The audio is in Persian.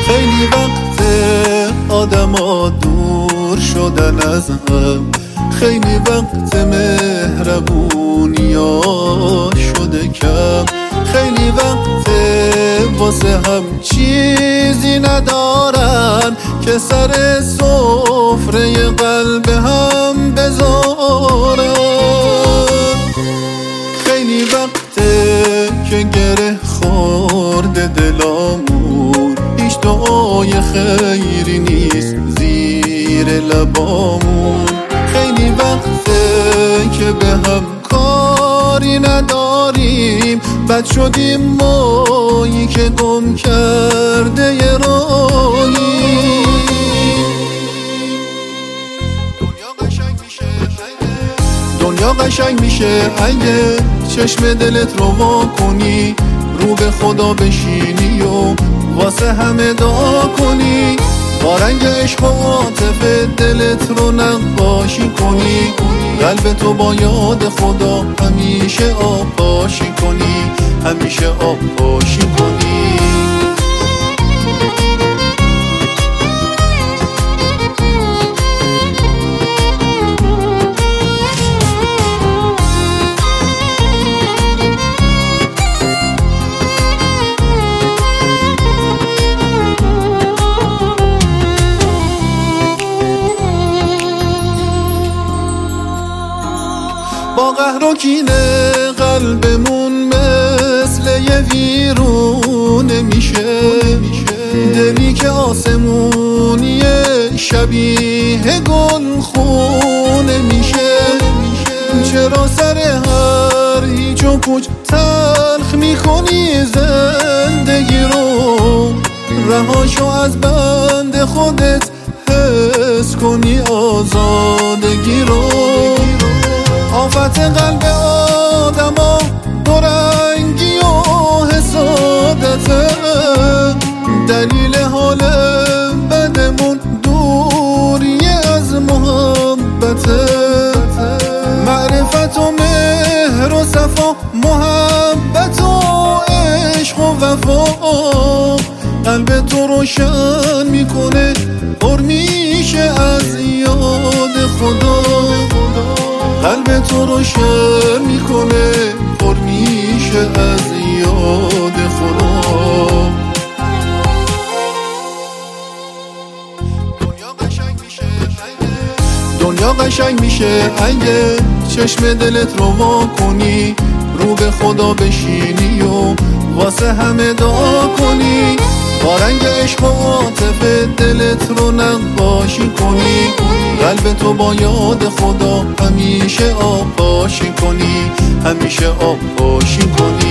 خیلی وقت آدما دور شدن از هم، خیلی وقت مهربونیا شده کم، خیلی وقت واسه هم چیزی ندارن که سر سفره قلب هم بذارن. خیلی وقته که گره خورده دلامون، هیچ دعای خیری نیست زیر لبامون. خیلی وقته که به هم کاری نداریم، بد شدیم مایی که گم کرده یه راهی. دنیا قشنگ میشه اگه چشم دلت رو وا کنی، رو به خدا بشینی و واسه همه دعا کنی، با رنگ عشق و عاطفه دلت رو نقاشی کنی، قلب تو با یاد خدا همیشه آبپاشی کنی، همیشه آبپاشی کنی. با قهر و کینه قلبمون مثل یه ویرونه میشه، دلی که آسمونیه شبیه گل خونه میشه. چرا سر هر هیچ و پوچ تلخ میکنی زندگی رو، رهاشو از بند خودت حس کنی آزادگی رو. آفت قلب آدما دورنگی و حسادته، دلیل حال بدمون دوری از محبته. معرفت و مهر و صفا، محبت و عشق و وفا، قلب تو روشن میکنه پر میشه از یاد خدا، قلب تو روشن میکنه پر میشه از یاد خدا. دنیا قشنگ میشه اگه چشم دلت رو وا کنی، رو به خدا بشینی و واسه همه دعا کنی، با رنگ عشق و عاطفه دلت رو نقاشی کنی، قلب تو با یاد خدا همیشه آبپاشی کنی، همیشه آبپاشی کنی.